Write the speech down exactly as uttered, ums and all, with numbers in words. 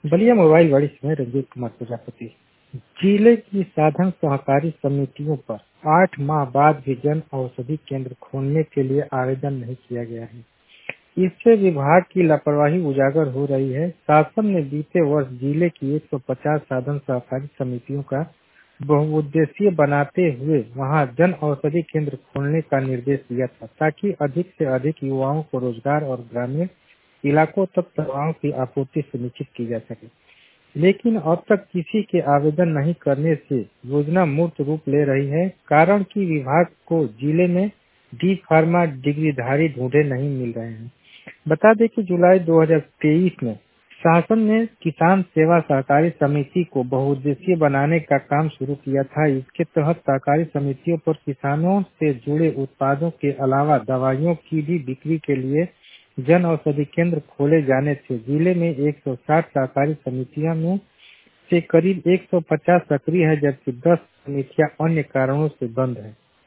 Ballia mobile वाड़ी में रंजीत कुमार प्रजापति। जिले की साधन सहकारी समितियों पर आठ माह बाद भी जन औषधि केंद्र खोलने के लिए आवेदन नहीं किया गया है। इससे विभाग की लापरवाही उजागर हो रही है। शासन ने बीते वर्ष जिले की एक सौ पचास साधन सहकारी समितियों का बहुउद्देशीय बनाते हुए वहां जन औषधि केंद्र खोलने का निर्देश दिया था, ताकि अधिक से अधिक युवाओं को रोजगार और ग्रामीण इलाकों तक दवाओं की आपूर्ति सुनिश्चित की जा सके। लेकिन अब तक किसी के आवेदन नहीं करने से योजना मूर्त रूप ले रही है, कारण कि विभाग को जिले में डी फार्मा डिग्रीधारी ढूंढे नहीं मिल रहे हैं। बता दें कि जुलाई दो हज़ार तेईस में शासन ने किसान सेवा सहकारी समिति को बहुउद्देशीय बनाने का काम शुरू किया था। इसके तहत सहकारी समितियों पर किसानों से जुड़े उत्पादों के अलावा दवाइयों की भी बिक्री के लिए जन औषधि केंद्र खोले जाने थे। जिले में एक सौ साठ सहकारी समितियों में से करीब एक सौ पचास सक्रिय है, जबकि दस समितियां अन्य कारणों से बंद है।